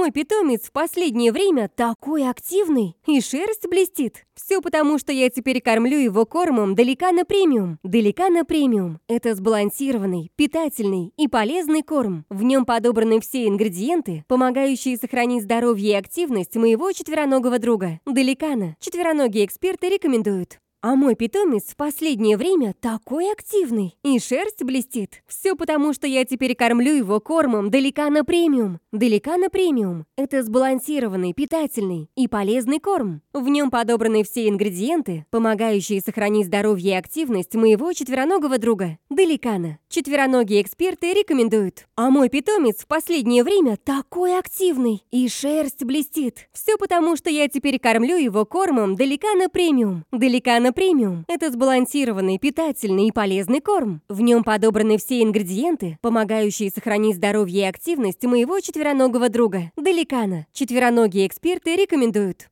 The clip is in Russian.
мой питомец в последнее время такой активный, и шерсть блестит. Все потому, что я теперь кормлю его кормом Деликано премиум. Деликано премиум – это сбалансированный, питательный и полезный корм. В нем подобраны все ингредиенты, помогающие сохранить здоровье и активность моего четвероногого друга. Деликано. Четвероногие эксперты рекомендуют. А мой питомец в последнее время такой активный, и шерсть блестит. Все потому, что я теперь кормлю его кормом Деликано премиум. Деликано премиум – это сбалансированный, питательный и полезный корм. В нем подобраны все ингредиенты, помогающие сохранить здоровье и активность моего четвероногого друга. Деликано. Четвероногие эксперты рекомендуют. А мой питомец в последнее время такой активный, и шерсть блестит. Все потому, что я теперь кормлю его кормом Деликано премиум. Деликано премиум – это сбалансированный, питательный и полезный корм. В нем подобраны все ингредиенты, помогающие сохранить здоровье и активность моего четвероногого друга. Деликано. Четвероногие эксперты рекомендуют.